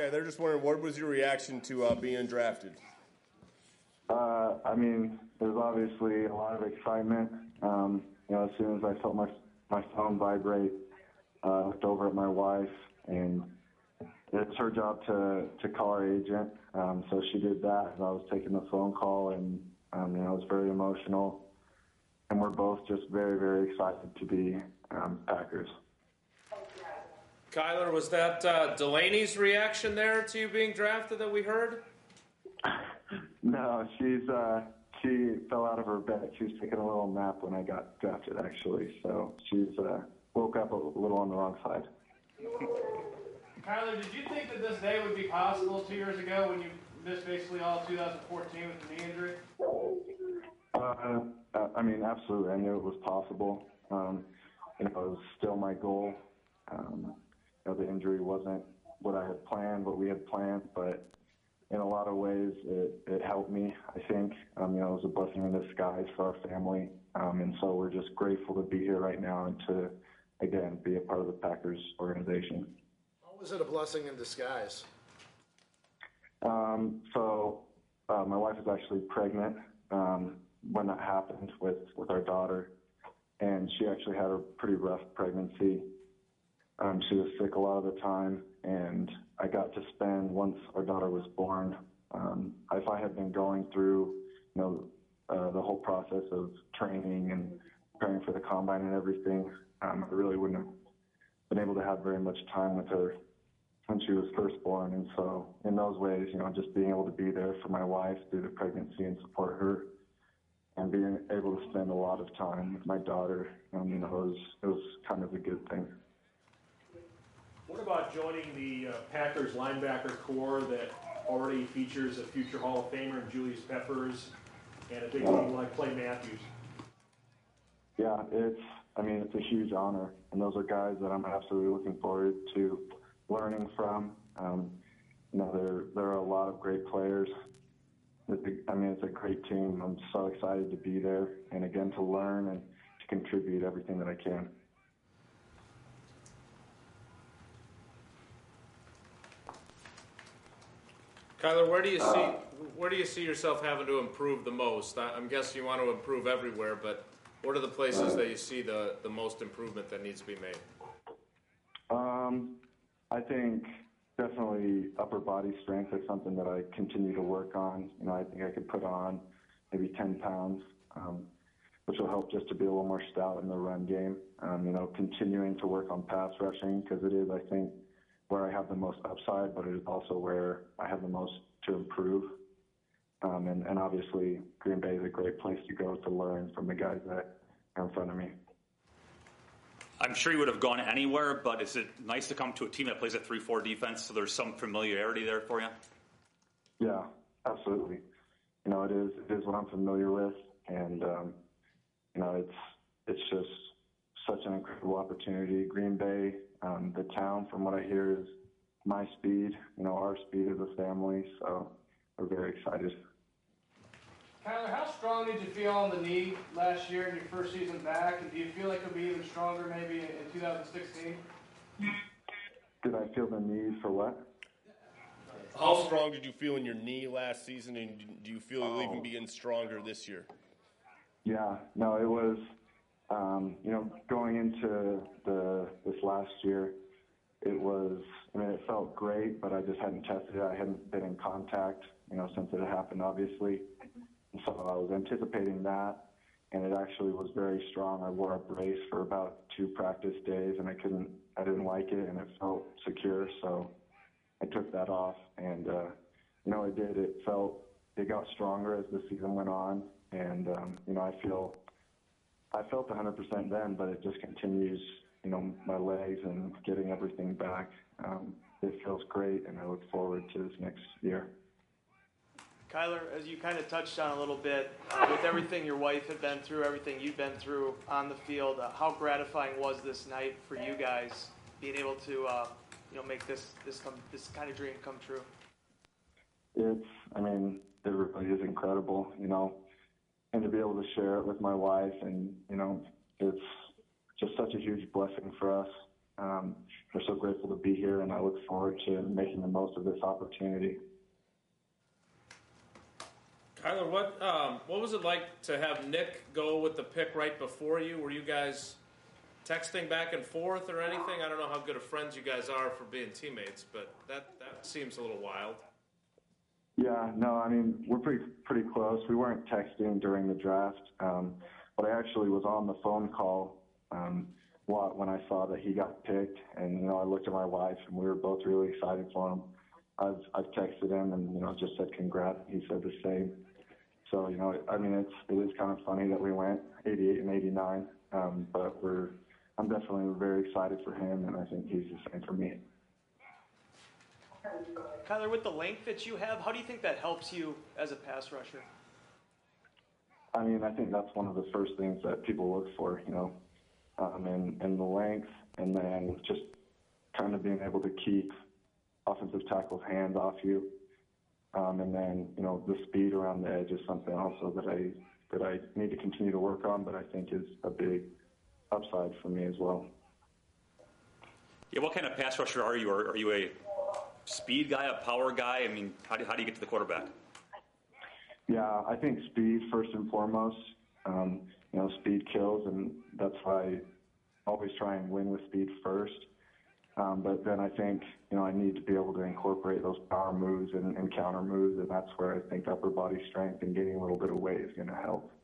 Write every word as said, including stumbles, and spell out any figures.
Okay, they're just wondering, what was your reaction to uh, being drafted? Uh, I mean, there's obviously a lot of excitement. Um, you know, as soon as I felt my my phone vibrate, uh, I looked over at my wife, and it's her job to, to call our agent. Um, so she did that, and I was taking the phone call, and um, you know, it was very emotional. And we're both just very, very excited to be um, Packers. Kyler, was that uh, Delaney's reaction there to you being drafted that we heard? No, she's uh, she fell out of her bed. She was taking a little nap when I got drafted, actually. So she's uh, woke up a little on the wrong side. Kyler, did you think that this day would be possible two years ago when you missed basically all of two thousand fourteen with the knee injury? Uh, I mean, absolutely. I knew it was possible. Um, you know, it was still my goal. Um, you know, the injury wasn't what I had planned, what we had planned, but in a lot of ways, it, it helped me, I think. Um, you know, it was a blessing in disguise for our family. Um, and so we're just grateful to be here right now and to, again, be a part of the Packers organization. How was it a blessing in disguise? Um, so uh, my wife is actually pregnant um, when that happened with, with our daughter. And she actually had a pretty rough pregnancy. Um, she was sick a lot of the time, and I got to spend, once our daughter was born, um, if I had been going through, you know, uh, the whole process of training and preparing for the combine and everything, um, I really wouldn't have been able to have very much time with her when she was first born. And so in those ways, you know, just being able to be there for my wife through the pregnancy and support her, and being able to spend a lot of time with my daughter, um, you know, it was, it was kind of a good thing. What about joining the uh, Packers linebacker core that already features a future Hall of Famer in Julius Peppers and a big name like Clay Matthews? Yeah, it's, I mean, it's a huge honor, and those are guys that I'm absolutely looking forward to learning from. Um, you know, there there are a lot of great players. It's a, I mean, it's a great team. I'm so excited to be there, and again, to learn and to contribute everything that I can. Kyler, where do you see where do you see yourself having to improve the most? I, I'm guessing you want to improve everywhere, but what are the places that you see the, the most improvement that needs to be made? Um, I think definitely upper body strength is something that I continue to work on. You know, I think I could put on maybe ten pounds, um, which will help just to be a little more stout in the run game. Um, you know, continuing to work on pass rushing, because it is, I think, where I have the most upside, but it is also where I have the most to improve. Um, and, and obviously, Green Bay is a great place to go to learn from the guys that are in front of me. I'm sure you would have gone anywhere, but is it nice to come to a team that plays a three four defense, so there's some familiarity there for you? Yeah, absolutely. You know, it is it is what I'm familiar with, and um, you know, it's it's just such an incredible opportunity. Green Bay, um, the town, from what I hear, is my speed. You know, our speed as a family. So we're very excited. Kyler, how strong did you feel on the knee last year in your first season back? And do you feel like it'll be even stronger maybe in two thousand sixteen? Did I feel the need for what? How strong did you feel in your knee last season, and do you feel it'll Oh. even be getting stronger this year? Yeah, no, it was, um, you know, going into the this last year, it was, I mean, it felt great, but I just hadn't tested it. I hadn't been in contact, you know, since it had happened, obviously. And so I was anticipating that, and it actually was very strong. I wore a brace for about two practice days, and I couldn't, I didn't like it, and it felt secure, so I took that off, and, uh, you know, it did. It felt, it got stronger as the season went on, and, um, you know, I feel, I felt one hundred percent then, but it just continues, you know, my legs and getting everything back. Um, it feels great, and I look forward to this next year. Kyler, as you kind of touched on a little bit, uh, with everything your wife had been through, everything you've been through on the field, uh, how gratifying was this night for you guys, being able to, uh, you know, make this this come, this kind of dream come true? It's, I mean, it really is incredible, you know, and to be able to share it with my wife, and, you know, it's just such a huge blessing for us. Um, we're so grateful to be here, and I look forward to making the most of this opportunity. Kyler, what um, what was it like to have Nick go with the pick right before you? Were you guys texting back and forth or anything? I don't know how good of friends you guys are for being teammates, but that, that seems a little wild. Yeah, no, I mean, we're pretty pretty close. We weren't texting during the draft, um, but I actually was on the phone call um, when I saw that he got picked, and you know, I looked at my wife, and we were both really excited for him. I've I've texted him, and you know, just said congrats. He said the same. So you know, I mean, it's it is kind of funny that we went eighty-eight and eighty-nine, um, but we're I'm definitely very excited for him, and I think he's the same for me. Kyler, with the length that you have, how do you think that helps you as a pass rusher? I mean, I think that's one of the first things that people look for, you know, um, and, and the length, and then just kind of being able to keep offensive tackles' hands off you, um, and then you know the speed around the edge is something also that I that I need to continue to work on, but I think is a big upside for me as well. Yeah, what kind of pass rusher are you? Are, are you a speed guy, a power guy? I mean, how do, how do you get to the quarterback? Yeah, I think speed first and foremost. Um, you know, speed kills, and that's why I always try and win with speed first. Um, but then I think, you know, I need to be able to incorporate those power moves and, and counter moves, and that's where I think upper body strength and gaining a little bit of weight is going to help.